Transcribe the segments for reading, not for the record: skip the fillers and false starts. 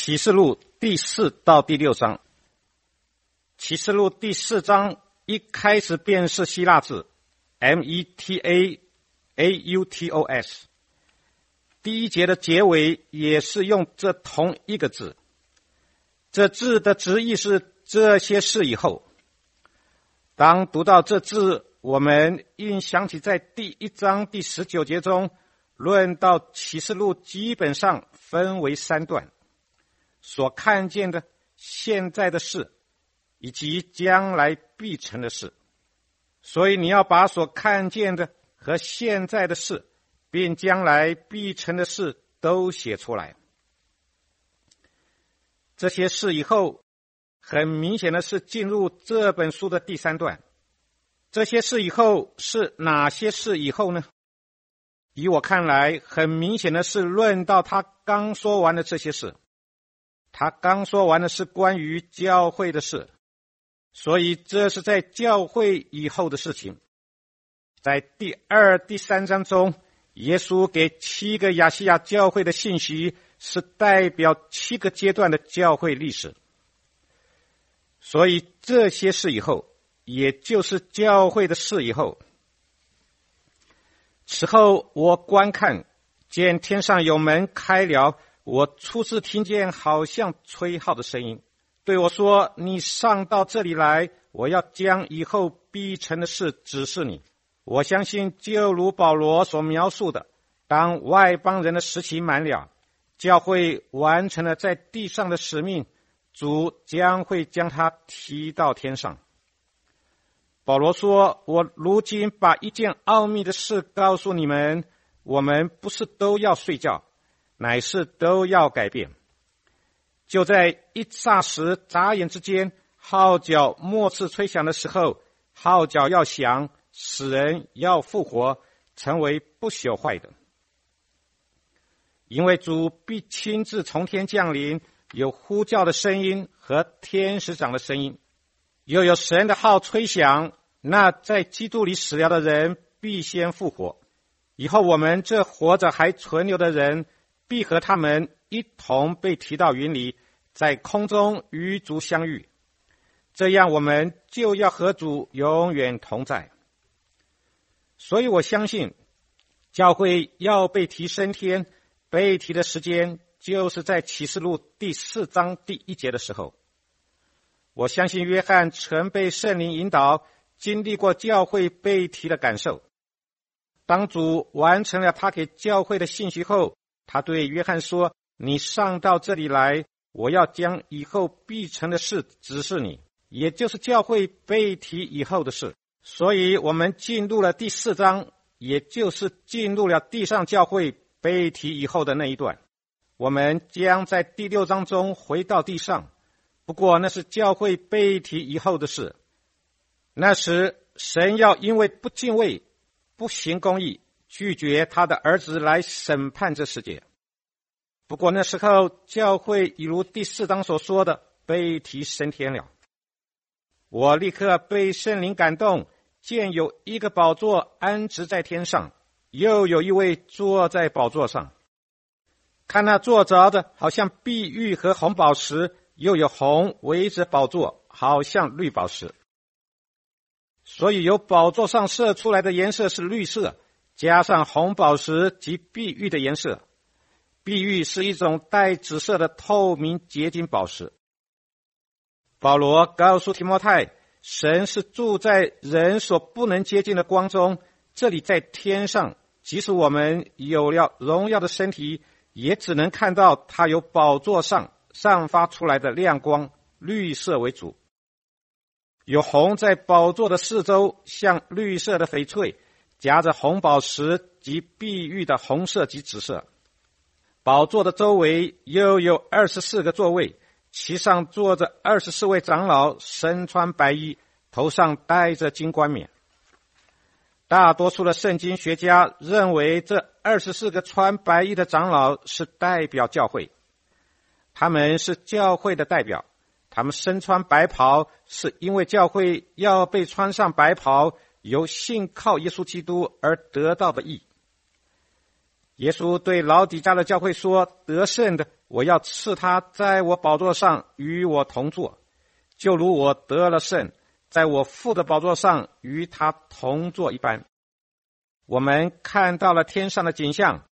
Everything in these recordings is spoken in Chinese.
启示录第4到第6章。启示录第4章一开始便是希腊字 METAAUTOS， 第一节的结尾也是用这同一个字。这字的直译是这些事以后。当读到这字，我们应想起在第1章第19节中论到启示录基本上分为3段，所看见的现在的事以及将来必成的事。所以你要把所看见的和现在的事并将来必成的事都写出来。这些事以后很明显的是进入这本书的第3段。这些事以后是哪些事以后呢？以我看来，很明显的是论到他刚说完的这些事。他刚说完的是关于教会的事，所以这是在教会以后的事情。在第2、第3章中，耶稣给7个亚细亚教会的信息是代表7个阶段的教会历史。所以这些事以后，也就是教会的事以后。此后我观看，见天上有门开了，我初次听见好像吹号的声音，对我说：你上到这里来，我要将以后必成的事指示你。我相信就如保罗所描述的，当外邦人的时期满了，教会完成了在地上的使命，主将会将他提到天上。保罗说：我如今把一件奥秘的事告诉你们，我们不是都要睡觉，乃是都要改变。就在一霎时眨眼之间，号角末次吹响的时候，号角要响，使人要复活，成为不朽坏的。因为主必亲自从天降临，有呼叫的声音和天使长的声音，又有神的号吹响，那在基督里死了的人必先复活。以后我们这活着还存留的人，必和他们一同被提到云里，在空中与主相遇。这样我们就要和主永远同在。所以我相信，教会要被提升天，被提的时间就是在启示录第4章第1节的时候。我相信约翰曾被圣灵引导，经历过教会被提的感受。当主完成了他给教会的信息后，他对约翰说：你上到这里来，我要将以后必成的事指示你，也就是教会被提以后的事。所以我们进入了第4章，也就是进入了地上教会被提以后的那一段。我们将在第6章中回到地上，不过那是教会被提以后的事。那时神要因为不敬畏、不行公义，拒绝他的儿子来审判这世界。不过那时候教会已如第4章所说的被提升天了。我立刻被圣灵感动，见有一个宝座安置在天上，又有一位坐在宝座上。看那坐着的好像碧玉和红宝石，又有红围着宝座，好像绿宝石。所以由宝座上射出来的颜色是绿色，加上红宝石及碧玉的颜色。碧玉是一种带紫色的透明结晶宝石。保罗告诉提摩太，神是住在人所不能接近的光中，这里在天上，即使我们有了荣耀的身体，也只能看到他由宝座上散发出来的亮光，绿色为主。有红在宝座的四周，像绿色的翡翠，夹着红宝石及碧玉的红色及紫色。宝座的周围又有24个座位，其上坐着24位长老，身穿白衣，头上戴着金冠冕。大多数的圣经学家认为这24个穿白衣的长老是代表教会，他们是教会的代表。他们身穿白袍，是因为教会要被穿上白袍，由信靠耶稣基督而得到的义。 耶稣对老底嘉的教会说，得胜的，我要赐他在我宝座上与我同坐，就如我得了胜，在我父的宝座上与他同坐一般。我们看到了天上的景象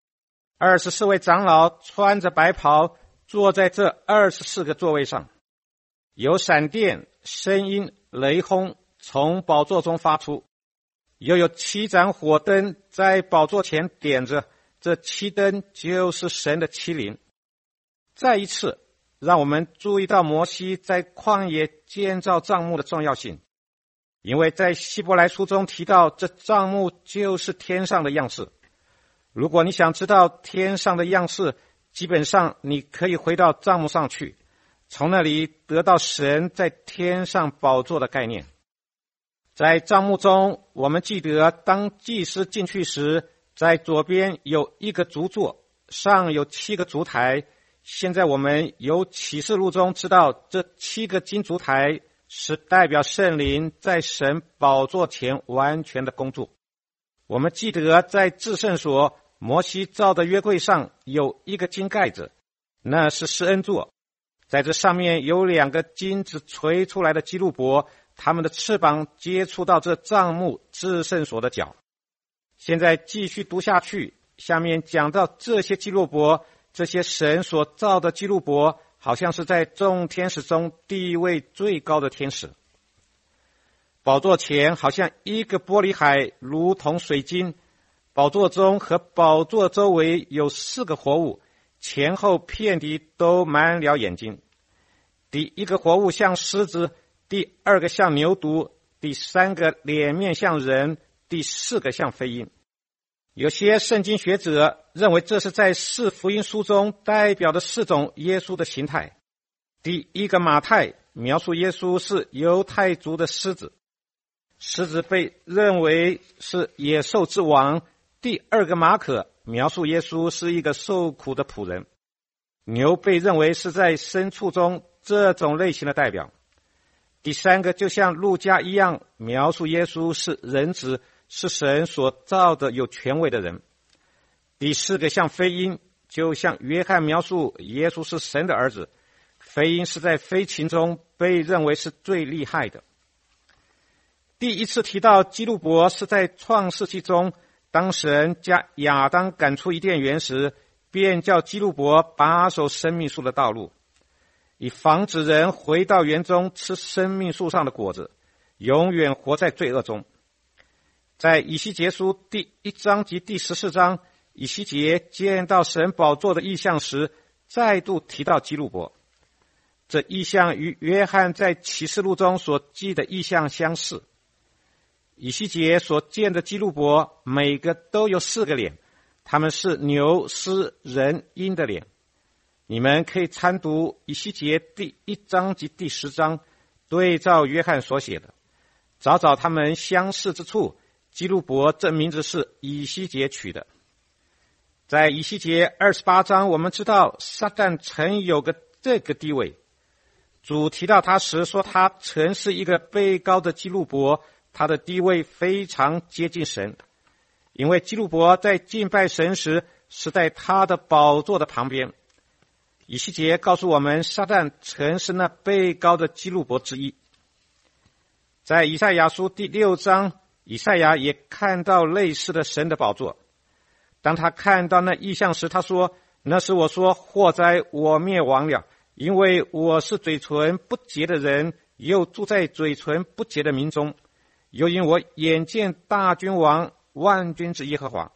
，24位长老穿着白袍，坐在这24个座位上，有闪电、声音、雷轰从宝座中发出，又有7盏火灯在宝座前点着，这7灯就是神的7灵。再一次让我们注意到摩西在旷野建造帐幕的重要性，因为在希伯来书中提到，这帐幕就是天上的样式。如果你想知道天上的样式，基本上你可以回到帐幕上去，从那里得到神在天上宝座的概念。在帐幕中，我们记得当祭司进去时，在左边有一个足座，上有7个烛台。现在我们由启示录中知道，这7个金烛台是代表圣灵在神宝座前完全的工作。我们记得在至圣所，摩西造的约柜上有一个金盖子，那是施恩座，在这上面有2个金子垂出来的基路伯，他们的翅膀接触到这帐幕至圣所的角。现在继续读下去，下面讲到这些基路伯，这些神所造的基路伯好像是在众天使中地位最高的天使。宝座前好像一个玻璃海，如同水晶。宝座中和宝座周围有4个活物，前后遍地都满了眼睛。第1个活物像狮子，第2个像牛犊，第3个脸面像人，第4个像飞鹰。有些圣经学者认为这是在4福音书中代表的4种耶稣的形态。第1个马太描述耶稣是犹太族的狮子，狮子被认为是野兽之王。第2个马可描述耶稣是一个受苦的仆人，牛被认为是在牲畜中这种类型的代表。第3个就像路加一样，描述耶稣是人子，是神所造的有权位的人。第4个像飞鹰，就像约翰描述耶稣是神的儿子，飞鹰是在飞禽中被认为是最厉害的。第1次提到基路伯是在创世纪中，当神将亚当赶出伊甸园时，便叫基路伯把守生命树的道路，以防止人回到园中吃生命树上的果子，永远活在罪恶中。在以西结书第1章及第14章，以西结见到神宝座的异象时，再度提到基路伯。这异象与约翰在启示录中所记的异象相似。以西结所见的基路伯每个都有4个脸，他们是牛、狮、人、鹰的脸。你们可以参读以西结第1章及第10章，对照约翰所写的，找找他们相似之处。基路伯这名字是以西结取的。在以西结28章，我们知道撒旦曾有个这个地位。主提到他时说，他曾是一个被膏的基路伯，他的地位非常接近神，因为基路伯在敬拜神时是在他的宝座的旁边。以西结告诉我们，撒旦曾是那被膏的基路伯之一。在以赛亚书第6章，以赛亚也看到类似的神的宝座。当他看到那异象时，他说，那是我说，祸哉，我灭亡了，因为我是嘴唇不洁的人，又住在嘴唇不洁的民中，又因我眼见大君王万军之耶和华。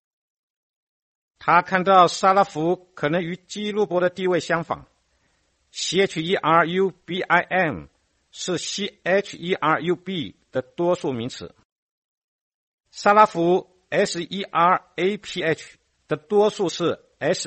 他看到撒拉弗可能与基路伯的地位相仿。 CHERUBIM 是 CHERUB 的多数名词，撒拉弗 SERAPH 的多数是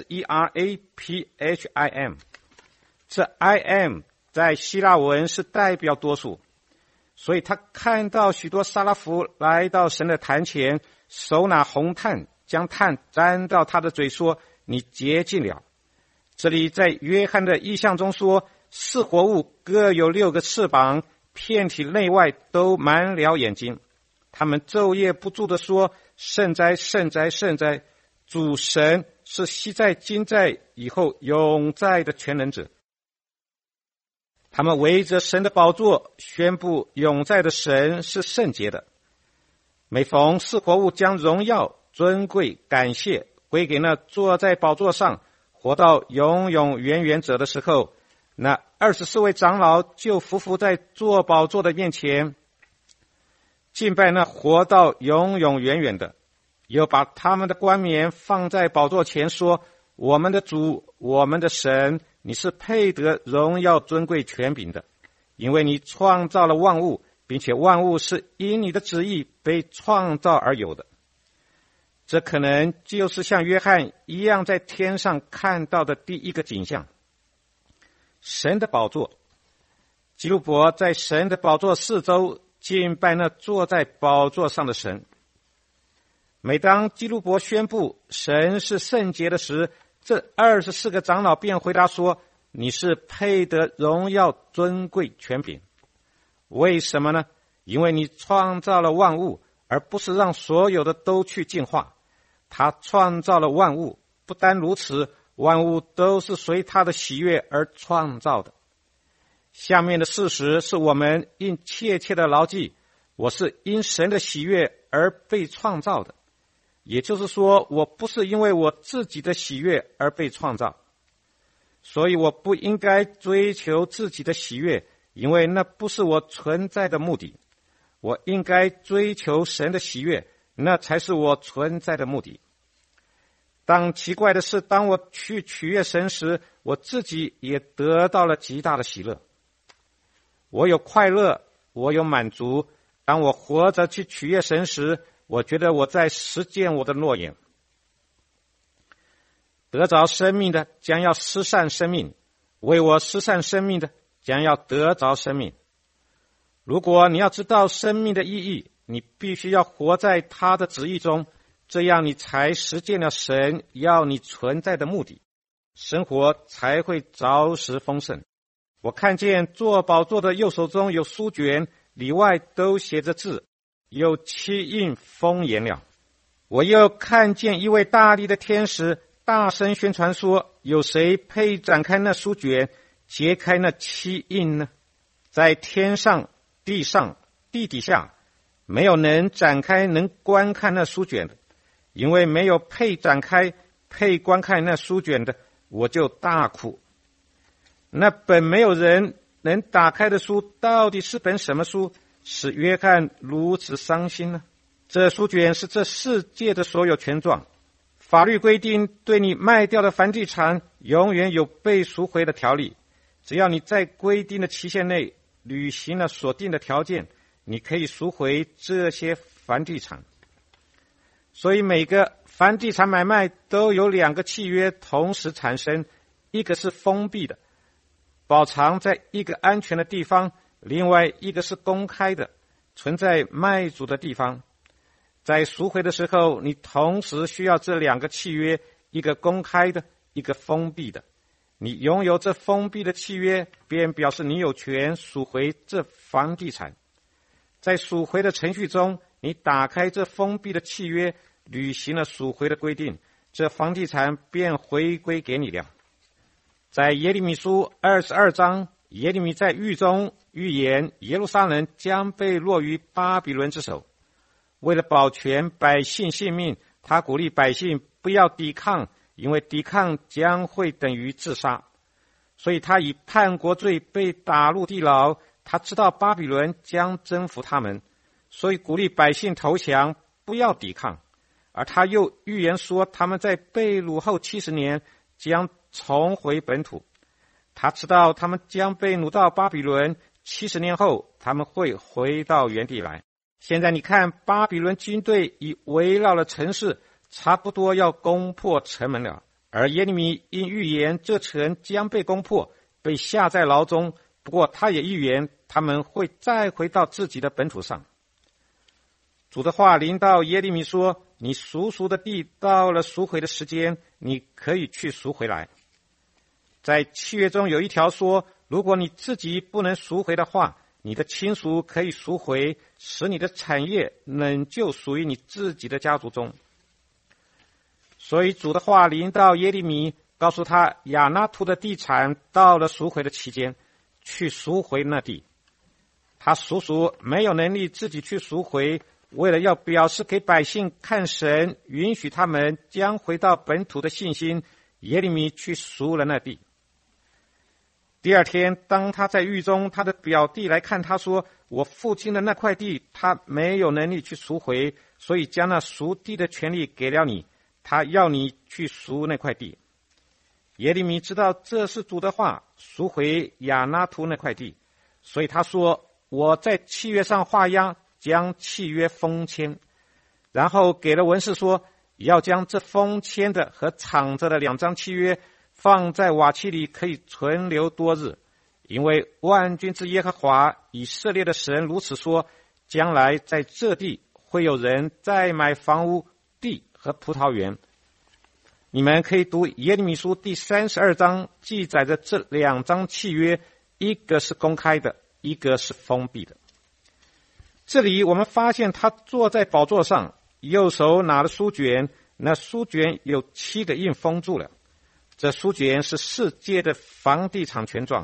SERAPHIM。 这 IM 在希腊文是代表多数，所以他看到许多撒拉弗来到神的坛前，手拿红炭，将炭沾到他的嘴，说，你洁净了。这里在约翰的异象中说，4活物各有6个翅膀，遍体内外都满了眼睛，他们昼夜不住地说，圣哉，圣哉，圣哉， 主神是昔在、今在、以后永在的全能者。他们围着神的宝座，宣布永在的神是圣洁的。每逢是活物将荣耀、尊贵、感谢归给那坐在宝座上活到永永远远者的时候，那24位长老就匍匐在坐宝座的面前，敬拜那活到永永远远的，又把他们的冠冕放在宝座前，说：我们的主，我们的神，你是配得荣耀、尊贵、权柄的，因为你创造了万物，并且万物是因你的旨意被创造而有的。这可能就是像约翰一样在天上看到的第一个景象。神的宝座，基路伯在神的宝座四周敬拜那坐在宝座上的神。每当基路伯宣布神是圣洁的时，这24个长老便回答说：你是配得荣耀、尊贵、权柄。为什么呢？因为你创造了万物，而不是让所有的都去进化。他创造了万物，不单如此，万物都是随他的喜悦而创造的。下面的事实是我们应切切的牢记：我是因神的喜悦而被创造的。也就是说，我不是因为我自己的喜悦而被创造，所以我不应该追求自己的喜悦，因为那不是我存在的目的。我应该追求神的喜悦，那才是我存在的目的。但奇怪的是，当我去取悦神时，我自己也得到了极大的喜乐。我有快乐，我有满足。当我活着去取悦神时，我觉得我在实践我的诺言。得着生命的将要失散生命，为我失散生命的将要得着生命。如果你要知道生命的意义，你必须要活在他的旨意中，这样你才实践了神要你存在的目的，生活才会着实丰盛。我看见坐宝座的右手中有书卷，里外都写着字，有7印封严了。我又看见一位大力的天使大声宣传说：有谁配展开那书卷，揭开那7印呢？在天上、地上、地底下，没有能展开能观看那书卷的，因为没有配展开配观看那书卷的，我就大哭。那本没有人能打开的书，到底是本什么书，使约翰如此伤心呢？这书卷是这世界的所有权状。法律规定，对你卖掉的房地产永远有被赎回的条例。只要你在规定的期限内履行了所定的条件，你可以赎回这些房地产。所以每个房地产买卖都有2个契约同时产生，一个是封闭的，保藏在一个安全的地方，另外一个是公开的，存在卖主的地方。在赎回的时候，你同时需要这2个契约，一个公开的，一个封闭的。你拥有这封闭的契约，便表示你有权赎回这房地产。在赎回的程序中，你打开这封闭的契约，履行了赎回的规定，这房地产便回归给你了。在耶利米书22章，耶利米在狱中预言耶路撒冷将被落于巴比伦之手。为了保全百姓性命，他鼓励百姓不要抵抗，因为抵抗将会等于自杀。所以他以叛国罪被打入地牢。他知道巴比伦将征服他们，所以鼓励百姓投降，不要抵抗。而他又预言说，他们在被掳后70年将重回本土。他知道他们将被掳到巴比伦，70年后他们会回到原地来。现在你看，巴比伦军队已围绕了城市，差不多要攻破城门了。而耶利米因预言这城将被攻破，被下在牢中。不过他也预言他们会再回到自己的本土上。主的话临到耶利米说：你赎的地到了赎回的时间，你可以去赎回来。在契约中有一条说，如果你自己不能赎回的话，你的亲属可以赎回，使你的产业仍旧属于你自己的家族中。 所以主的话临到耶利米，告诉他亚拿图的地产到了赎回的期间，去赎回那地。他叔叔没有能力自己去赎回，为了要表示给百姓看神允许他们将回到本土的信心，耶利米去赎了那地。第二天，当他在狱中，他的表弟来看他说，我父亲的那块地他没有能力去赎回，所以将那赎地的权利给了你，他要你去赎那块地。耶利米知道这是主的话，赎回亚拿图那块地，所以他说，我在契约上画押，将契约封签，然后给了文士说，要将这封签的和敞着的2张契约放在瓦器里，可以存留多日，因为万军之耶和华以色列的神如此说，将来在这地会有人再买房屋、地和葡萄园。你们可以读耶利米书第32章，记载着这2张契约，一个是公开的，一个是封闭的。这里我们发现他坐在宝座上，右手拿了书卷，那书卷有7个印封住了。这书卷是世界的房地产权状。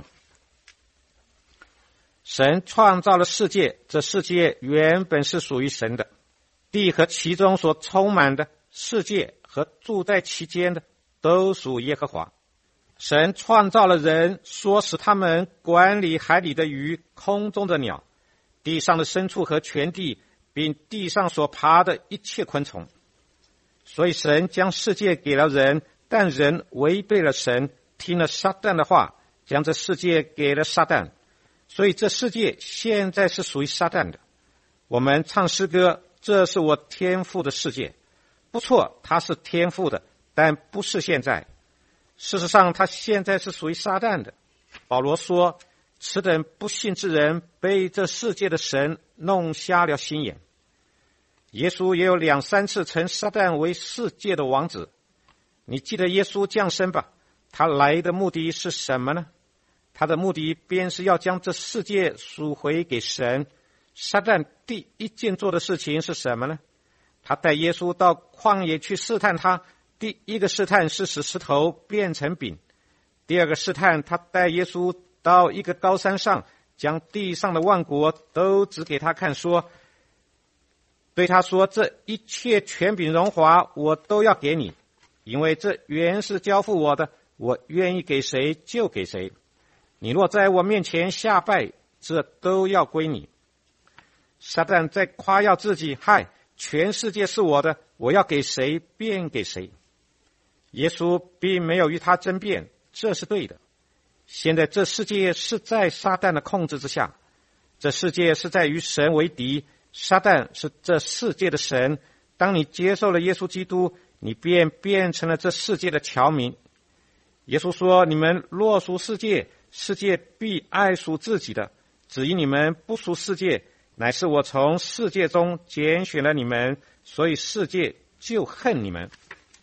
神创造了世界，这世界原本是属于神的，地和其中所充满的，世界和住在其间的，都属耶和华。神创造了人，说使他们管理海里的鱼、空中的鸟、地上的牲畜和全地，并地上所爬的一切昆虫。所以神将世界给了人，但人违背了神，听了撒旦的话，将这世界给了撒旦。所以这世界现在是属于撒旦的。我们唱诗歌，这是我天父的世界。不错，他是天父的，但不是现在。事实上，他现在是属于撒旦的。保罗说，此等不信之人被这世界的神弄瞎了心眼。耶稣也有2、3次称撒旦为世界的王子。你记得耶稣降生吧？他来的目的是什么呢？他的目的便是要将这世界赎回给神。撒旦第一件做的事情是什么呢？他带耶稣到旷野去试探他。第一个试探是使石头变成饼。第二个试探，他带耶稣到一个高山上，将地上的万国都指给他看，对他说，这一切权柄荣华我都要给你，因为这原是交付我的，我愿意给谁就给谁。你若在我面前下拜，这都要归你。撒旦在夸耀自己，全世界是我的，我要给谁便给谁。耶稣并没有与他争辩，这是对的。现在这世界是在撒旦的控制之下，这世界是在与神为敌，撒旦是这世界的神。当你接受了耶稣基督，你便变成了这世界的侨民。耶稣说，你们若属世界，世界必爱属自己的，只因你们不属世界，乃是我从世界中拣选了你们，所以世界就恨你们。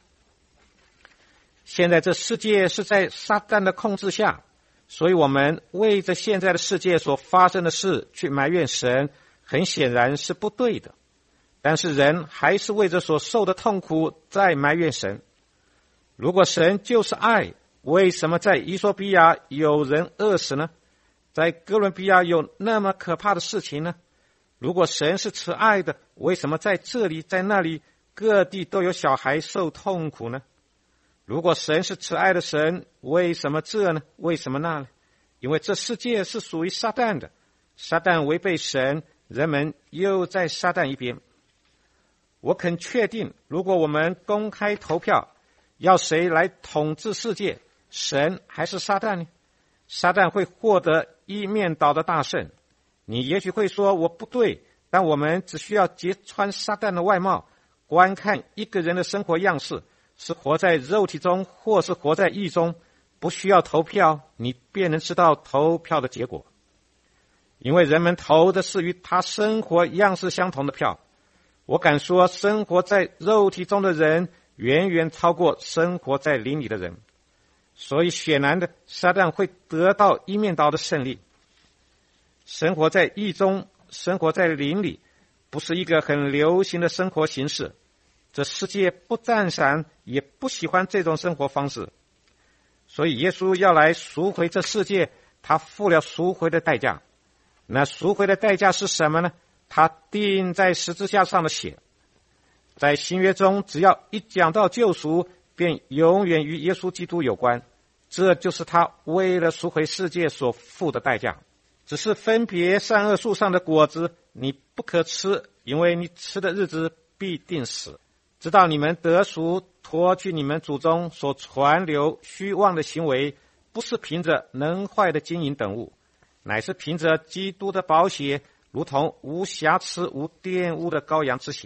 现在这世界是在撒旦的控制下，所以我们为着现在的世界所发生的事去埋怨神，很显然是不对的。但是人还是为着所受的痛苦在埋怨神。如果神就是爱，为什么在以索比亚有人饿死呢？在哥伦比亚有那么可怕的事情呢？如果神是慈爱的，为什么在这里在那里各地都有小孩受痛苦呢？如果神是慈爱的神，为什么这呢？为什么那呢？因为这世界是属于撒旦的，撒旦违背神，人们又在撒旦一边。我肯确定，如果我们公开投票，要谁来统治世界，神还是撒旦呢？撒旦会获得一面倒的大胜。你也许会说我不对，但我们只需要揭穿撒旦的外貌，观看一个人的生活样式，是活在肉体中或是活在义中，不需要投票，你便能知道投票的结果。因为人们投的是与他生活样式相同的票。我敢说，生活在肉体中的人远远超过生活在灵里的人。所以显然的，撒旦会得到一面倒的胜利。生活在义中，生活在灵里，不是一个很流行的生活形式。 这世界不赞赏，也不喜欢这种生活方式。所以耶稣要来赎回这世界，他付了赎回的代价。那赎回的代价是什么呢？他钉在十字架上的血。在新约中，只要一讲到救赎，便永远与耶稣基督有关。这就是他为了赎回世界所付的代价。只是分别善恶树上的果子，你不可吃，因为你吃的日子必定死。直到你们得赎，脱去你们祖宗所传流虚妄的行为，不是凭着能坏的金银等物，乃是凭着基督的宝血，如同无瑕疵无玷污的羔羊之血。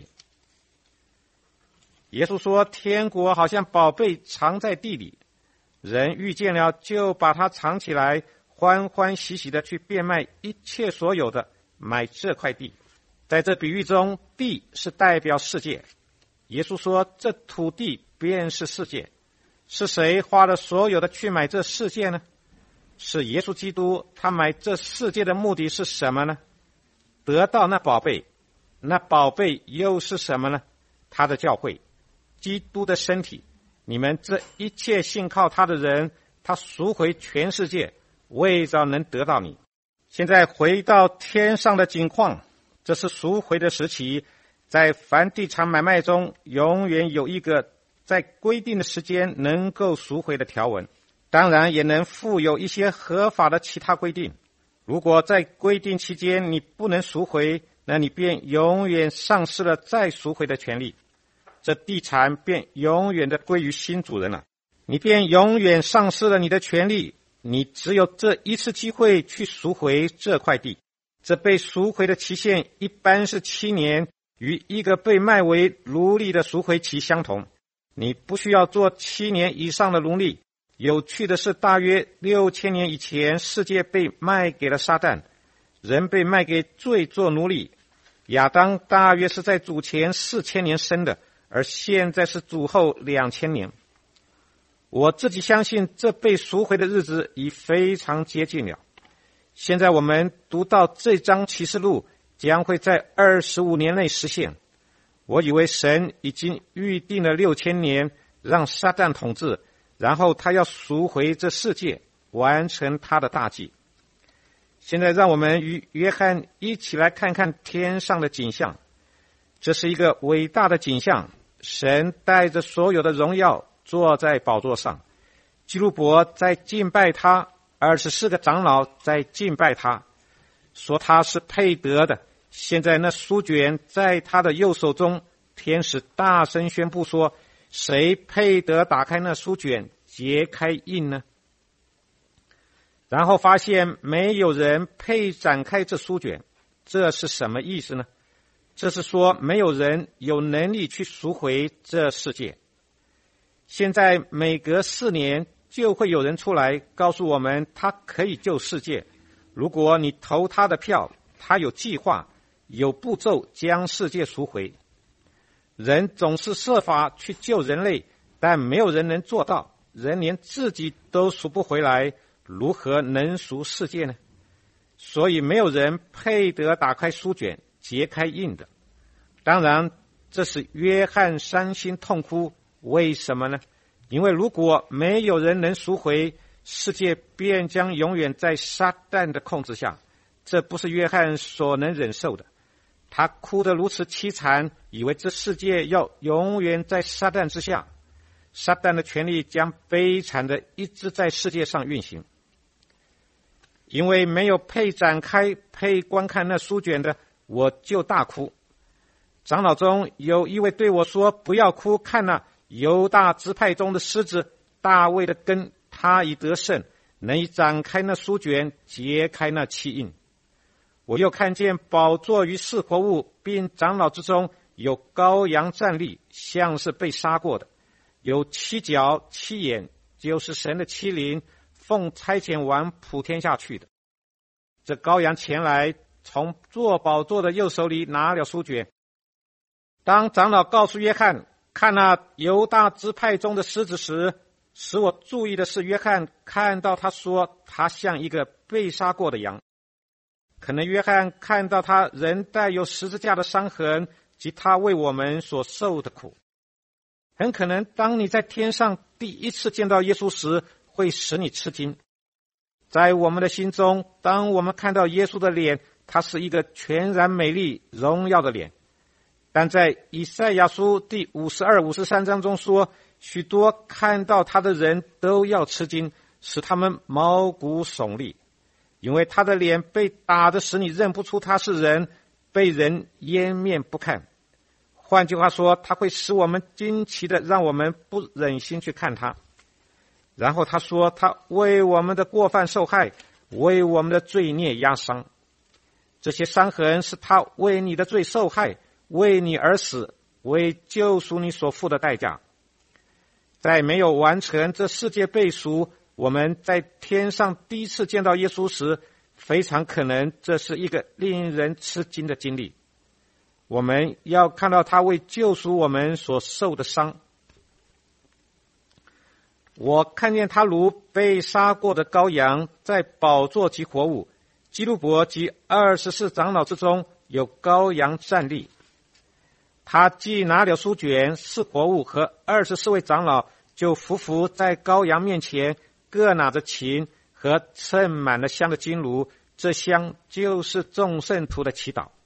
耶稣说，天国好像宝贝藏在地里，人遇见了就把它藏起来，欢欢喜喜的去变卖一切所有的，买这块地。在这比喻中，地是代表世界。耶稣说，这土地便是世界。是谁花了所有的去买这世界呢？是耶稣基督。他买这世界的目的是什么呢？得到那宝贝。那宝贝又是什么呢？他的教会，基督的身体。你们这一切信靠他的人，他赎回全世界，为着能得到你。现在回到天上的景况，这是赎回的时期。在凡地产买卖中，永远有一个在规定的时间能够赎回的条文，当然也能附有一些合法的其他规定。如果在规定期间你不能赎回，那你便永远丧失了再赎回的权利，这地产便永远的归于新主人了，你便永远丧失了你的权利。你只有这一次机会去赎回这块地。这被赎回的期限一般是7年，与一个被卖为奴隶的赎回期相同。你不需要做7年以上的奴隶。有趣的是，大约6000年以前，世界被卖给了撒旦，人被卖给罪做奴隶。亚当大约是在主前4000年生的，而现在是主后2000年。我自己相信这被赎回的日子已非常接近了。现在我们读到这章启示录将会在25年内实现。我以为神已经预定了6000年让撒旦统治，然后他要赎回这世界，完成他的大计。现在让我们与约翰一起来看看天上的景象。这是一个伟大的景象，神带着所有的荣耀坐在宝座上，基路伯在敬拜他，24个长老在敬拜他，说他是配得的。现在那书卷在他的右手中，天使大声宣布说，谁配得打开那书卷，揭开印呢？然后发现没有人配展开这书卷。这是什么意思呢？这是说没有人有能力去赎回这世界。现在每隔4年就会有人出来告诉我们他可以救世界。如果你投他的票，他有计划有步骤将世界赎回。人总是设法去救人类，但没有人能做到。人连自己都赎不回来，如何能赎世界呢？所以没有人配得打开书卷揭开印的。当然这是约翰伤心痛哭。为什么呢？因为如果没有人能赎回，世界便将永远在撒旦的控制下。这不是约翰所能忍受的。他哭得如此凄惨，以为这世界要永远在撒旦之下，撒旦的权力将悲惨的一直在世界上运行。因为没有配展开配观看那书卷的，我就大哭。长老中有一位对我说，不要哭，看那犹大支派中的狮子大卫的根，他已得胜，能以展开那书卷，揭开那7印。我又看见宝座与四活物并长老之中有羔羊站立，像是被杀过的，有7角7眼，就是神的7灵，奉差遣往普天下去的。这羔羊前来，从坐宝座的右手里拿了书卷。当长老告诉约翰看那犹大支派中的狮子时，使我注意的是，约翰看到他说他像一个被杀过的羊。可能约翰看到他仍带有十字架的伤痕及他为我们所受的苦。 很可能当你在天上第一次见到耶稣时，会使你吃惊。在我们的心中，当我们看到耶稣的脸，他是一个全然美丽荣耀的脸。但在以赛亚书第52、53章中说，许多看到他的人都要吃惊，使他们毛骨悚立，因为他的脸被打得使你认不出他是人，被人掩面不看。换句话说，他会使我们惊奇的，让我们不忍心去看他。然后他说，他为我们的过犯受害，为我们的罪孽压伤。这些伤痕是他为你的罪受害，为你而死，为救赎你所付的代价。在没有完成这世界背赎，我们在天上第一次见到耶稣时，非常可能这是一个令人吃惊的经历。我们要看到他为救赎我们所受的伤。我看见他如被杀过的羔羊，在宝座及活物、基路伯及24长老之中，有羔羊站立。他既拿了书卷，四活物和24位长老就匍匐在羔羊面前，各拿着琴和盛满了香的金炉，这香就是众圣徒的祈祷。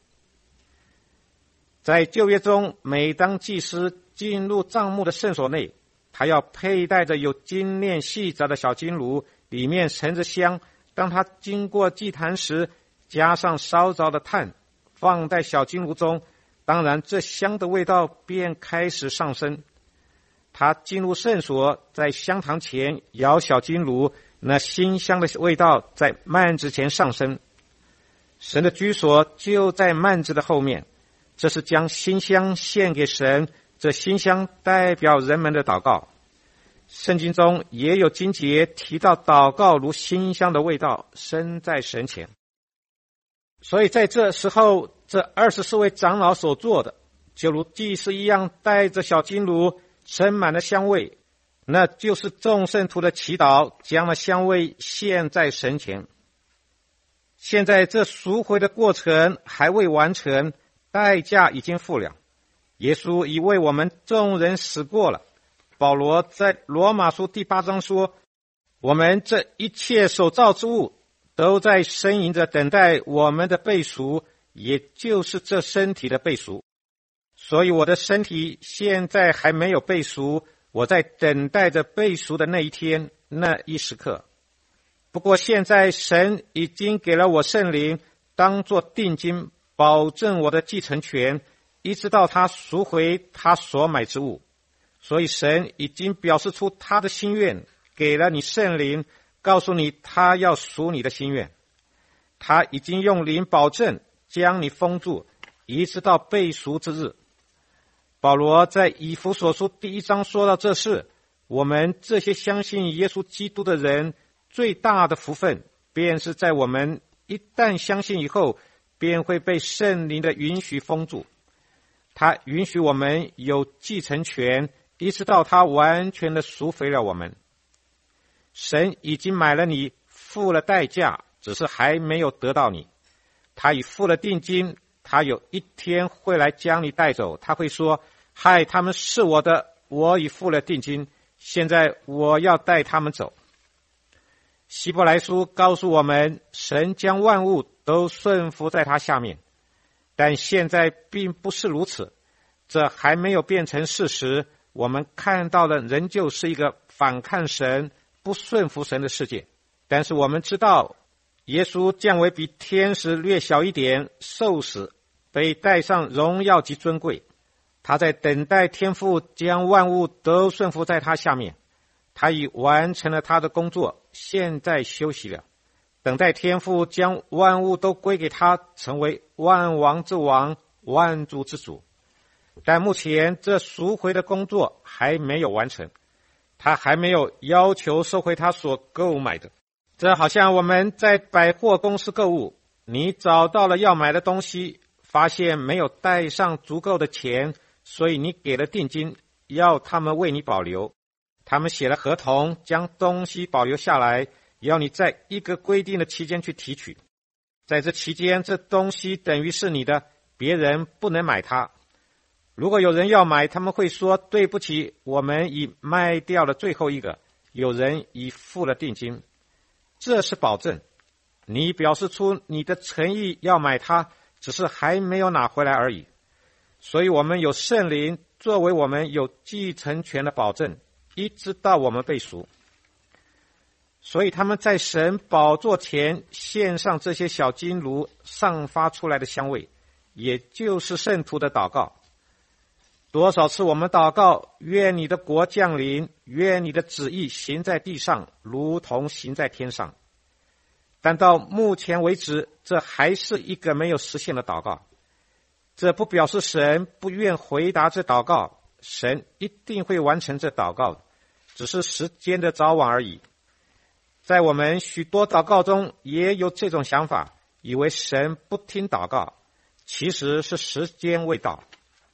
在旧约中，每当祭司进入帐幕的圣所内，他要佩戴着有金链细杂的小金炉，里面盛着香。当他经过祭坛时，加上烧着的炭，放在小金炉中，当然这香的味道便开始上升。他进入圣所，在香堂前摇小金炉，那馨香的味道在幔子前上升。神的居所就在幔子的后面，这是将馨香献给神，这馨香代表人们的祷告。圣经中也有经节提到祷告如馨香的味道升在神前。所以在这时候，这24位长老所做的，就如祭司一样，带着小金炉盛满了香味，那就是众圣徒的祈祷，将了香味献在神前。现在这赎回的过程还未完成，代价已经付了，耶稣已为我们众人死过了。保罗在罗马书第8章说，我们这一切所造之物都在呻吟着等待我们的被赎，也就是这身体的被赎。所以我的身体现在还没有被赎，我在等待着被赎的那一天，那一时刻。不过现在神已经给了我圣灵，当作定金，保证我的继承权，一直到他赎回他所买之物。所以神已经表示出他的心愿，给了你圣灵，告诉你他要赎你的心愿。他已经用灵保证将你封住，一直到被赎之日。保罗在以弗所书第1章说到这事，我们这些相信耶稣基督的人，最大的福分便是在我们一旦相信以后，便会被圣灵的允许封住。他允许我们有继承权，一直到他完全的赎回了我们。神已经买了你，付了代价，只是还没有得到你。他已付了定金，他有一天会来将你带走。他会说，嗨，他们是我的，我已付了定金，现在我要带他们走。希伯来书告诉我们，神将万物都顺服在他下面，但现在并不是如此，这还没有变成事实。我们看到的仍旧是一个反抗神、不顺服神的世界。但是我们知道，耶稣降为比天使略小一点，受死，被戴上荣耀及尊贵。他在等待天父将万物都顺服在他下面。他已完成了他的工作，现在休息了，等待天父将万物都归给他，成为万王之王、万主之主。但目前这赎回的工作还没有完成，他还没有要求收回他所购买的。这好像我们在百货公司购物，你找到了要买的东西，发现没有带上足够的钱，所以你给了定金，要他们为你保留。他们写了合同，将东西保留下来，要你在一个规定的期间去提取。在这期间，这东西等于是你的，别人不能买它。 如果有人要买，他们会说，对不起，我们已卖掉了最后一个，有人已付了定金。这是保证，你表示出你的诚意要买它，只是还没有拿回来而已。所以我们有圣灵作为我们有继承权的保证，一直到我们被赎。所以他们在神宝座前献上这些小金炉散发出来的香味，也就是圣徒的祷告。多少次我们祷告，愿你的国降临，愿你的旨意行在地上，如同行在天上。但到目前为止，这还是一个没有实现的祷告。这不表示神不愿回答这祷告，神一定会完成这祷告，只是时间的早晚而已。在我们许多祷告中也有这种想法，以为神不听祷告，其实是时间未到。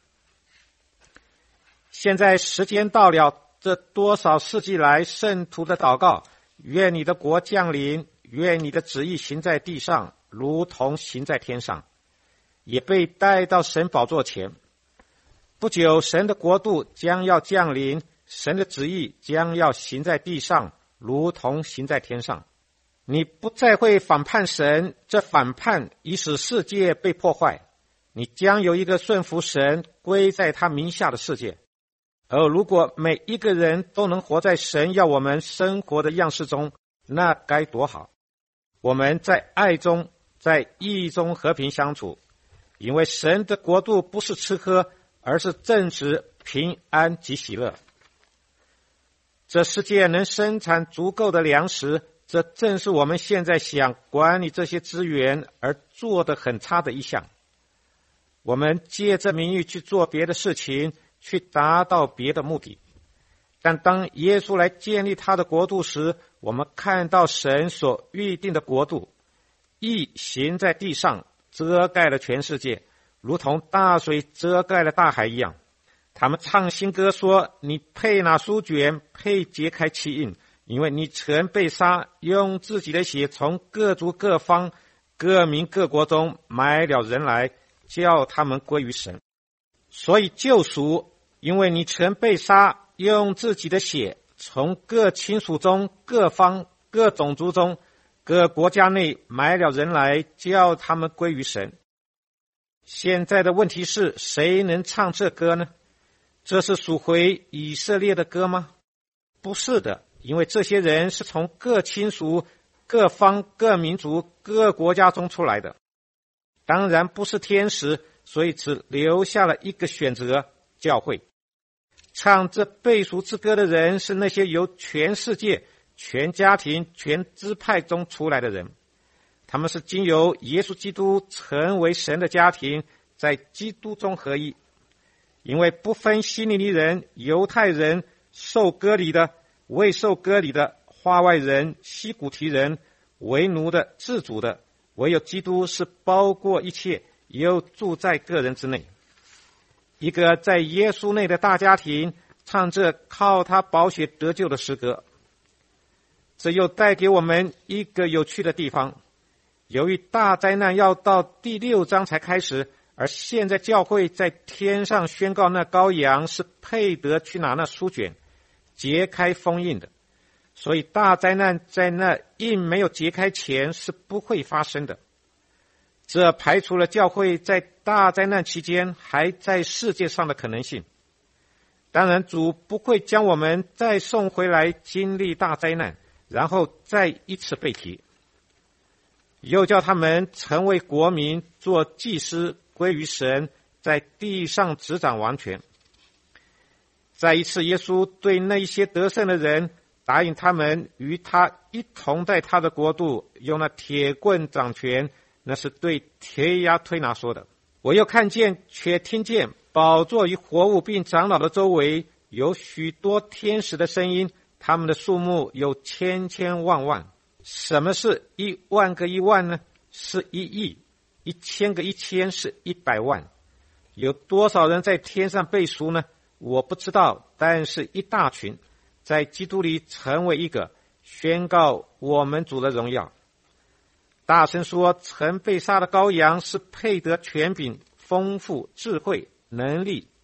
现在时间到了，这多少世纪来圣徒的祷告，愿你的国降临，愿你的旨意行在地上，如同行在天上，也被带到神宝座前。不久，神的国度将要降临，神的旨意将要行在地上，如同行在天上。你不再会反叛神，这反叛已使世界被破坏，你将有一个顺服神，归在他名下的世界。而如果每一个人都能活在神要我们生活的样式中，那该多好。我们在爱中，在义中和平相处，因为神的国度不是吃喝，而是正直、平安及喜乐。这世界能生产足够的粮食，这正是我们现在想管理这些资源而做得很差的一项。我们借着名誉去做别的事情，去达到别的目的。但当耶稣来建立他的国度时，我们看到神所预定的国度，义行在地上，遮盖了全世界，如同大水遮盖了大海一样。他们唱新歌说，你配拿书卷，配揭开七印，因为你曾被杀，用自己的血从各族各方各民各国中买了人来，叫他们归于神。所以救赎，因为你曾被杀，用自己的血从各亲属中各方各种族中各国家内买了人来，叫他们归于神。现在的问题是，谁能唱这歌呢？这是属回以色列的歌吗？不是的，因为这些人是从各亲属各方各民族各国家中出来的，当然不是天使，所以只留下了一个选择，教会。唱这背赎之歌的人是那些由全世界全家庭全支派中出来的人，他们是经由耶稣基督成为神的家庭，在基督中合一。因为不分希利尼人、犹太人、受割礼的、未受割礼的、化外人、西古提人、为奴的、自主的，唯有基督是包括一切，又住在个人之内。一个在耶稣内的大家庭，唱这靠他宝血得救的诗歌。这又带给我们一个有趣的地方，由于大灾难要到第6章才开始，而现在教会在天上宣告那羔羊是配得去拿那书卷，揭开封印的，所以大灾难在那印没有揭开前是不会发生的。这排除了教会在大灾难期间还在世界上的可能性。当然，主不会将我们再送回来经历大灾难，然后再一次被提，又叫他们成为国民，做祭司，归于神，在地上执掌王权。再一次，耶稣对那一些得胜的人答应他们与他一同在他的国度用那铁棍掌权，那是对铁牙推拿说的。我又看见却听见宝座与活物并长老的周围有许多天使的声音，他们的数目有千千万万。什么是10000个1万呢？是1亿，1000个1000是100万。有多少人在天上被赎呢？我不知道，但是一大群在基督里成为一个，宣告我们主的荣耀。大声说，曾被杀的羔羊是配得权柄、丰富、智慧、能力、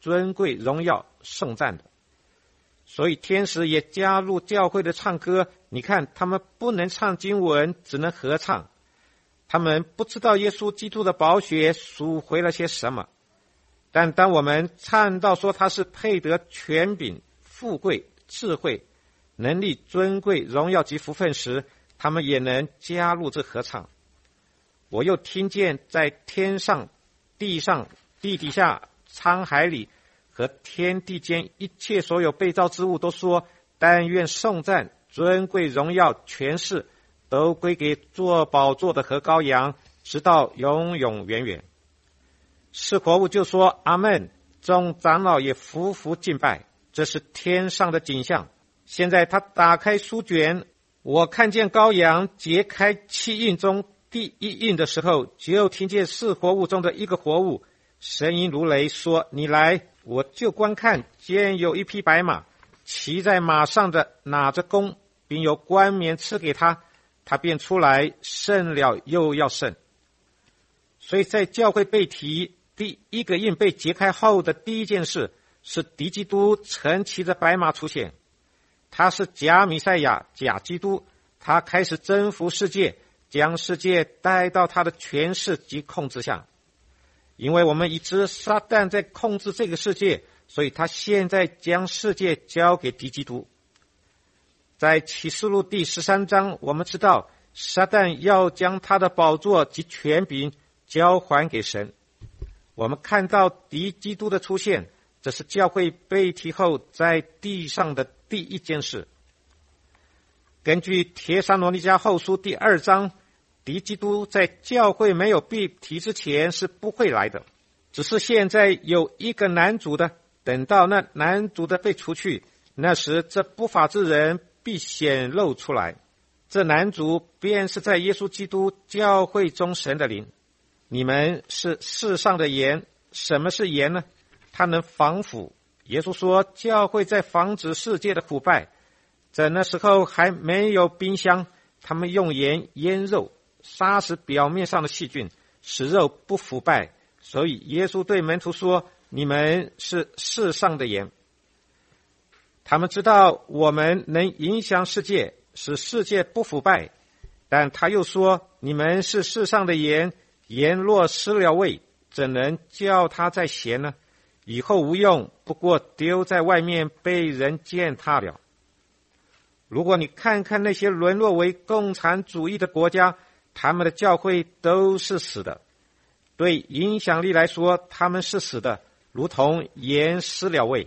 尊贵、荣耀、颂赞的。所以天使也加入教会的唱歌。你看，他们不能唱经文，只能合唱。他们不知道耶稣基督的宝血赎回了些什么，但当我们唱到说他是配得权柄、富贵、智慧、能力、尊贵、荣耀及福分时，他们也能加入这合唱。我又听见在天上、地上、地底下、沧海里和天地间一切所有被造之物都说：但愿颂赞、尊贵、荣耀、权势都归给坐宝座的和羔羊，直到永永远远。是活物就说阿们，众长老也匍匐敬拜。这是天上的景象。现在他打开书卷，我看见羔羊揭开七印中第一印的时候，就听见四活物中的一个活物声音如雷说：你来。我就观看，见有一匹白马，骑在马上的拿着弓，并有冠冕赐给他，他便出来，胜了又要胜。所以在教会被提第一个印被揭开后的第一件事，是敌基督乘骑着白马出现。他是假弥赛亚、假基督，他开始征服世界，将世界带到他的权势及控制下。因为我们已知撒旦在控制这个世界，所以他现在将世界交给敌基督。在启示录第13章，我们知道撒旦要将他的宝座及权柄交还给神。我们看到敌基督的出现，这是教会被提后在地上的第一件事。根据帖撒罗尼迦后书第2章，敌基督在教会没有被提之前是不会来的，只是现在有一个男主的，等到那男主的被除去，那时这不法之人必显露出来。这男主便是在耶稣基督教会中神的灵。你们是世上的盐。什么是盐呢？它能防腐。耶稣说教会在防止世界的腐败。在那时候还没有冰箱，他们用盐腌肉，杀死表面上的细菌，使肉不腐败。所以耶稣对门徒说，你们是世上的盐。他们知道我们能影响世界，使世界不腐败。但他又说，你们是世上的盐，盐若失了味，怎能叫它再咸呢？以后无用，不过丢在外面，被人践踏了。如果你看看那些沦落为共产主义的国家，他们的教会都是死的。对影响力来说，他们是死的，如同盐失了味。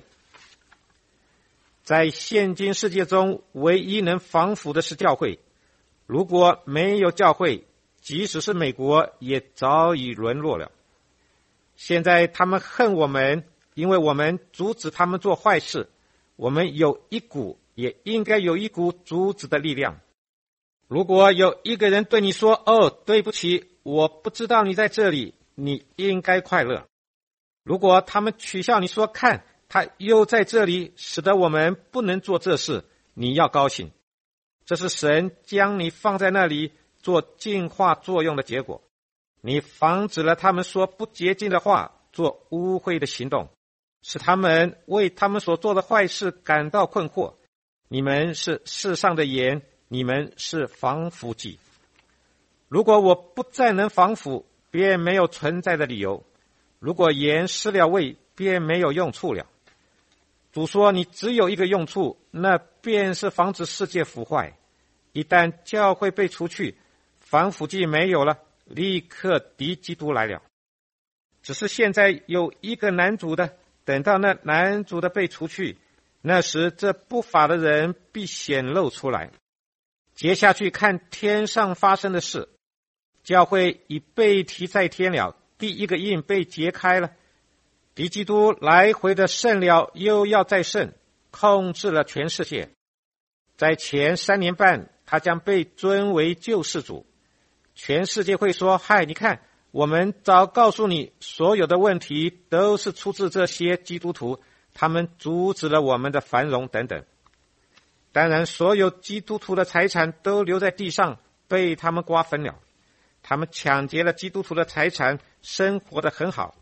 在现今世界中，唯一能防腐的是教会。如果没有教会，即使是美国也早已沦落了。现在他们恨我们，因为我们阻止他们做坏事。我们有一股，也应该有一股阻止的力量。如果有一个人对你说，对不起，我不知道你在这里，你应该快乐。如果他们取笑你说，看，他又在这里，使得我们不能做这事，你要高兴。这是神将你放在那里做净化作用的结果。你防止了他们说不洁净的话，做污秽的行动，使他们为他们所做的坏事感到困惑。你们是世上的盐，你们是防腐剂。如果我不再能防腐，便没有存在的理由。如果盐失了味，便没有用处了。主说你只有一个用处，那便是防止世界腐坏。一旦教会被除去，防腐剂没有了，立刻敌基督来了。只是现在有一个男主的，等到那男主的被除去，那时这不法的人必显露出来。接下去看天上发生的事。教会已被提在天了，第一个印被揭开了。敌基督来回的胜了，又要再胜，控制了全世界。在前3年半，他将被尊为救世主。全世界会说，嗨，你看，我们早告诉你，所有的问题都是出自这些基督徒，他们阻止了我们的繁荣等等。当然，所有基督徒的财产都留在地上，被他们瓜分了。他们抢劫了基督徒的财产，生活得很好。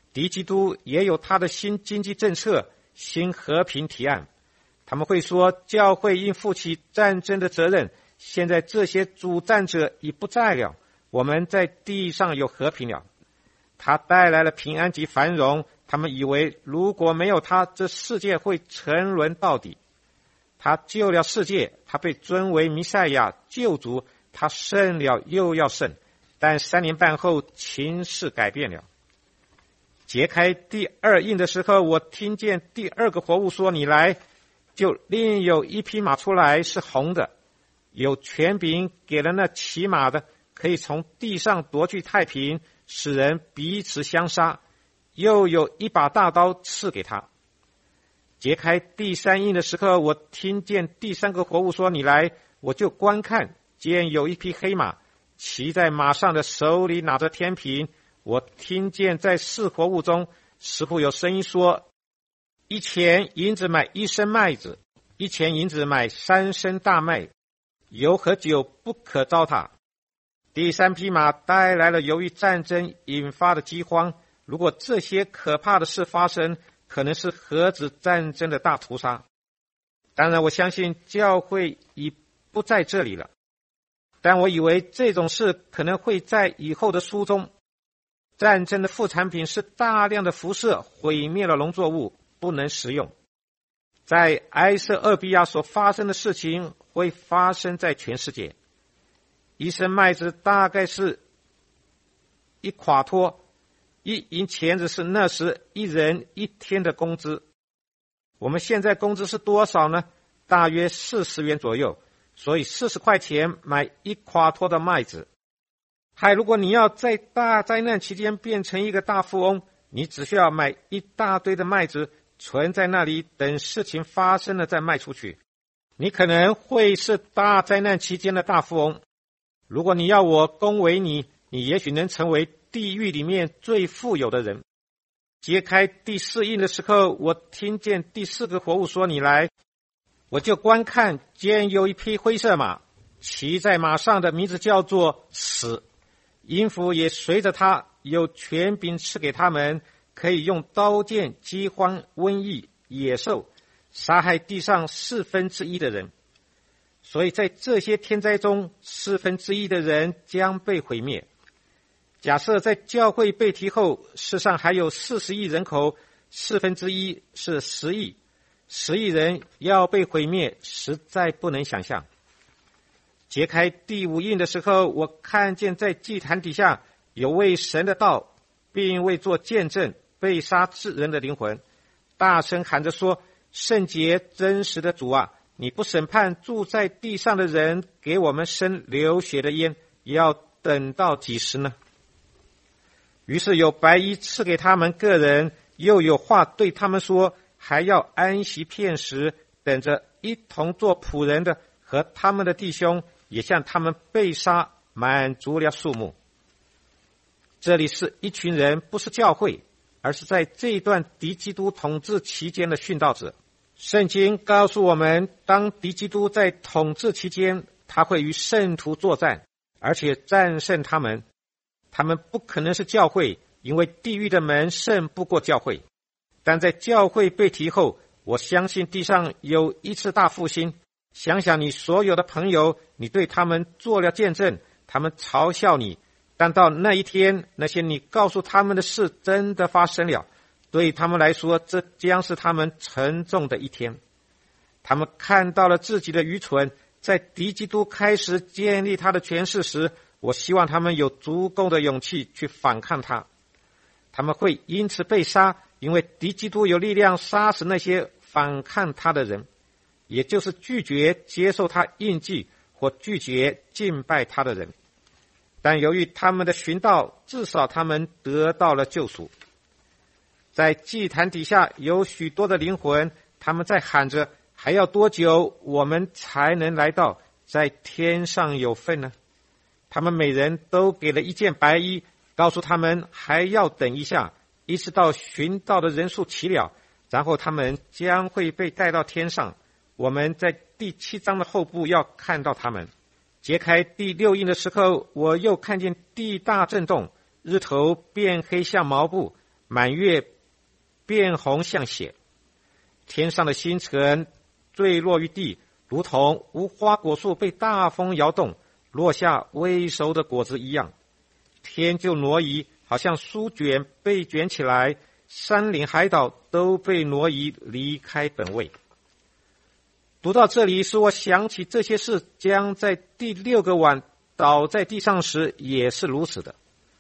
敌基督也有他的新经济政策、新和平提案。他们会说，教会应负起战争的责任，现在这些主战者已不在了，我们在地上有和平了。他带来了平安及繁荣，他们以为如果没有他，这世界会沉沦到底。他救了世界，他被尊为弥赛亚救主，他胜了又要胜。但3年半后，情势改变了。揭开第二印的时候，我听见第二个活物说：“你来。”就另有一匹马出来，是红的，有权柄给了那骑马的，可以从地上夺去太平，使人彼此相杀。又有一把大刀赐给他。揭开第三印的时候，我听见第三个活物说：“你来。”我就观看，见有一匹黑马，骑在马上的手里拿着天平。我听见在4活物中，似乎有声音说：“1钱银子买1升麦子，1钱银子买3升大麦，油和酒不可糟蹋。”第3匹马带来了由于战争引发的饥荒。如果这些可怕的事发生，可能是核子战争的大屠杀。当然，我相信教会已不在这里了，但我以为这种事可能会在以后的书中。战争的副产品是大量的辐射毁灭了农作物，不能食用。在埃塞俄比亚所发生的事情会发生在全世界。1升麦子大概是1垮脱，1银钱子是那时1人1天的工资。我们现在工资是多少呢？大约40元左右，所以40块钱买1垮脱的麦子。如果你要在大灾难期间变成一个大富翁，你只需要买一大堆的麦子，存在那里，等事情发生了再卖出去。你可能会是大灾难期间的大富翁。如果你要我恭维你，你也许能成为地狱里面最富有的人。揭开第4印的时候，我听见第4个活物说：“你来。”我就观看，见有一匹灰色马，骑在马上的名字叫做死，阴府也随着他，有权柄赐给他们，可以用刀剑、饥荒、瘟疫、野兽杀害地上1/4的人。所以在这些天灾中，1/4的人将被毁灭。假设在教会被提后，世上还有40亿人口，1/4是10亿，10亿人要被毁灭，实在不能想象。揭开第5印的时候，我看见在祭坛底下有为神的道，并为做见证被杀之人的灵魂，大声喊着说：“圣洁真实的主啊，你不审判住在地上的人，给我们生流血的烟，要等到几时呢？”于是有白衣赐给他们个人，又有话对他们说，还要安息片时，等着一同做仆人的和他们的弟兄，也向他们被杀满足了数目。这里是一群人，不是教会，而是在这一段敌基督统治期间的殉道者。圣经告诉我们，当敌基督在统治期间，他会与圣徒作战，而且战胜他们。他们不可能是教会，因为地狱的门胜不过教会。但在教会被提后，我相信地上有一次大复兴。想想你所有的朋友，你对他们做了见证，他们嘲笑你，但到那一天，那些你告诉他们的事真的发生了，对他们来说，这将是他们沉重的一天。他们看到了自己的愚蠢，在敌基督开始建立他的权势时，我希望他们有足够的勇气去反抗他。他们会因此被杀，因为敌基督有力量杀死那些反抗他的人，也就是拒绝接受他印记或拒绝敬拜他的人。但由于他们的寻道，至少他们得到了救赎。在祭坛底下有许多的灵魂，他们在喊着：还要多久我们才能来到在天上有份呢？他们每人都给了一件白衣，告诉他们还要等一下，一直到寻道的人数齐了，然后他们将会被带到天上。我们在第7章的后部要看到他们。揭开第6印的时候，我又看见地大震动，日头变黑像毛布， 满月变红像血，天上的星辰坠落于地，如同无花果树被大风摇动，落下未熟的果子一样。天就挪移，好像书卷被卷起来，山岭海岛都被挪移离开本位。读到这里，使我想起这些事将在第6个碗倒在地上时也是如此的。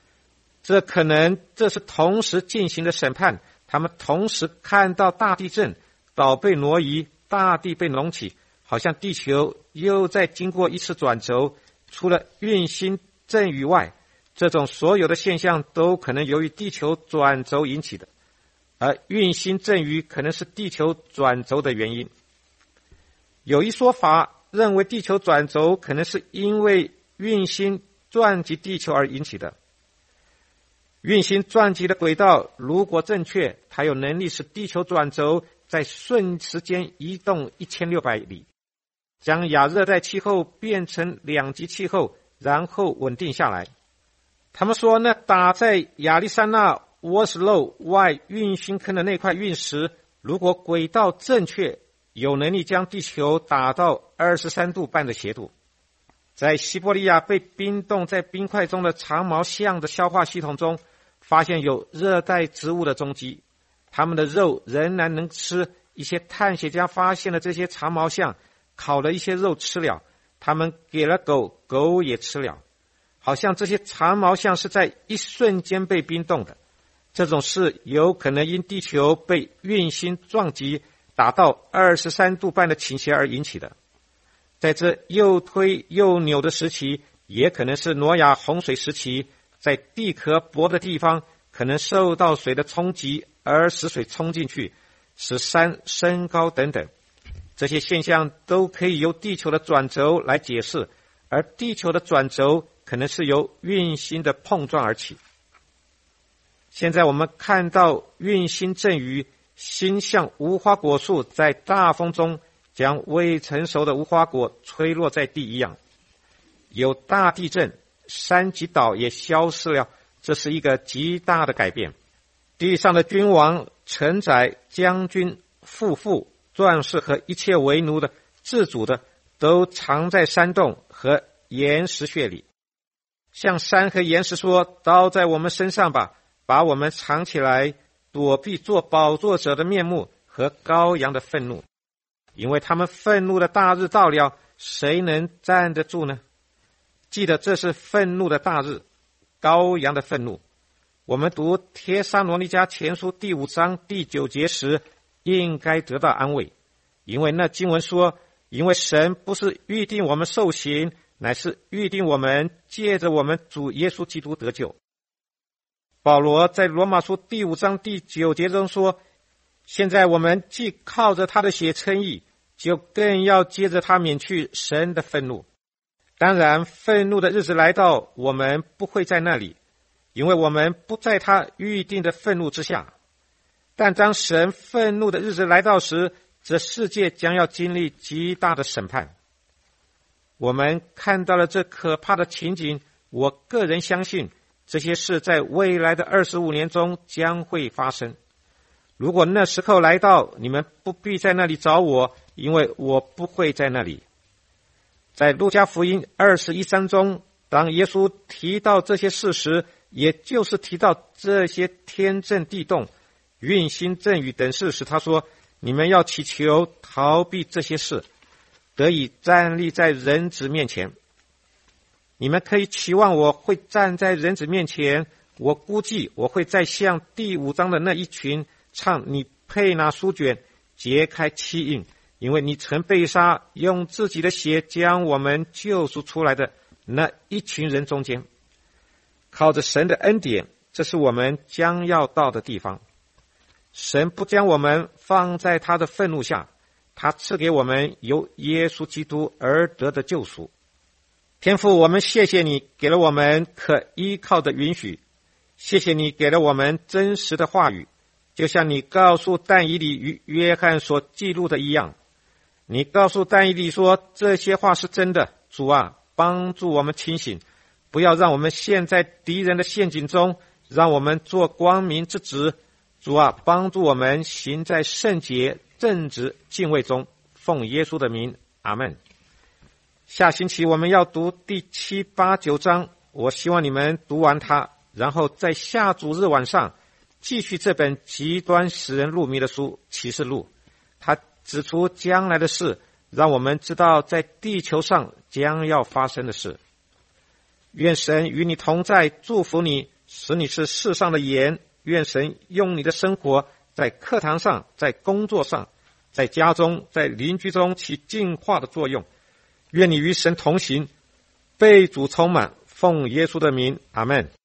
这是同时进行的审判，他们同时看到大地震，岛被挪移，大地被隆起，好像地球又在经过一次转轴。除了运星阵雨外，这种所有的现象都可能由于地球转轴引起的，而运星阵雨可能是地球转轴的原因。有一说法认为地球转轴可能是因为运星撞击地球而引起的。运星撞击的轨道如果正确，它有能力使地球转轴在瞬时间移动1600里，将亚热带气候变成2级气候，然后稳定下来。他们说，那打在亚利桑那沃斯漏外运星坑的那块陨石，如果轨道正确，有能力将地球打到23度半的斜度。在西伯利亚被冰冻在冰块中的长毛象的消化系统中，发现有热带植物的踪迹，它们的肉仍然能吃。一些探险家发现了这些长毛象，烤了一些肉吃了，他们给了狗，狗也吃了。好像这些长毛象是在一瞬间被冰冻的。这种事有可能因地球被运星撞击达到23度半的倾斜而引起的。在这又推又扭的时期，也可能是挪亚洪水时期，在地壳薄的地方可能受到水的冲击而使水冲进去，使山升高等等。这些现象都可以由地球的转轴来解释，而地球的转轴可能是由运星的碰撞而起。现在我们看到运星阵雨，星像无花果树在大风中将未成熟的无花果吹落在地一样。有大地震，山及岛也消失了，这是一个极大的改变。地上的君王、臣宰、将军、富妇、壮士和一切为奴的、自主的，都藏在山洞和岩石穴里。向山和岩石说，刀在我们身上吧，把我们藏起来，躲避做宝座者的面目和羔羊的愤怒。因为他们愤怒的大日到了，谁能站得住呢？记得这是愤怒的大日，羔羊的愤怒。我们读帖撒罗尼迦前书第5章第9节时，应该得到安慰，因为那经文说，因为神不是预定我们受刑，乃是预定我们借着我们主耶稣基督得救。保罗在罗马书第5章第9节中说，现在我们既靠着他的血称义，就更要接着他免去神的愤怒。当然，愤怒的日子来到，我们不会在那里，因为我们不在他预定的愤怒之下。但当神愤怒的日子来到时，这世界将要经历极大的审判。我们看到了这可怕的情景，我个人相信这些事在未来的25年中将会发生。如果那时候来到，你们不必在那里找我，因为我不会在那里。在路加福音21章中，当耶稣提到这些事时，也就是提到这些天震地动、运星阵雨等事时，他说，你们要祈求逃避这些事，得以站立在人子面前。你们可以期望我会站在人子面前，我估计我会再像第5章的那一群唱你配拿书卷，揭开七印，因为你曾被杀，用自己的血将我们救赎出来的那一群人中间。靠着神的恩典，这是我们将要到的地方。神不将我们放在他的愤怒下，他赐给我们由耶稣基督而得的救赎。天父，我们谢谢你给了我们可依靠的允许，谢谢你给了我们真实的话语，就像你告诉但以理与约翰所记录的一样。你告诉但以理说，这些话是真的，主啊，帮助我们清醒，不要让我们陷在敌人的陷阱中， 让我们做光明之子。主啊，帮助我们行在圣洁、正直、敬畏中，奉耶稣的名，阿们。下星期我们要读第7、8、9章，我希望你们读完它，然后在下主日晚上继续这本极端使人入迷的书《启示录》。它指出将来的事，让我们知道在地球上将要发生的事。愿神与你同在，祝福你，使你是世上的盐。愿神用你的生活，在课堂上，在工作上，在家中，在邻居中起净化的作用。愿你与神同行，被主充满，奉耶稣的名，阿们。